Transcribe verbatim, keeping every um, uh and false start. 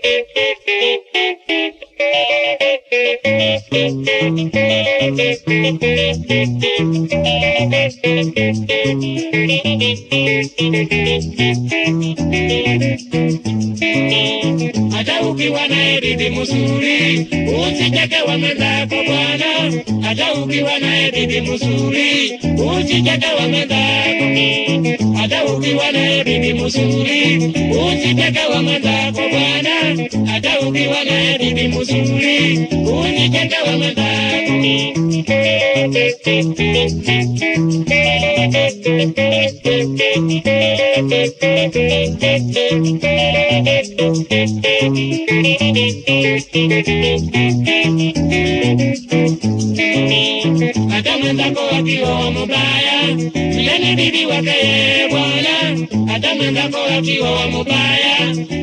Hata ukiwa na bibi mzuri, usijeke wa mwenzako bwana. Hata ukiwa na bibi mzuri, usijeke wa mwenzako. Hata ukiwa na bibi mzuri, usijeke wa mwenzako bwana. Hata ukiwa na bibi mzuri, usijeke wa mwenzako. Hata mwenzako akiwa mubaya, yule ni bibi wake bwana. Hata mwenzako akiwa mubaya,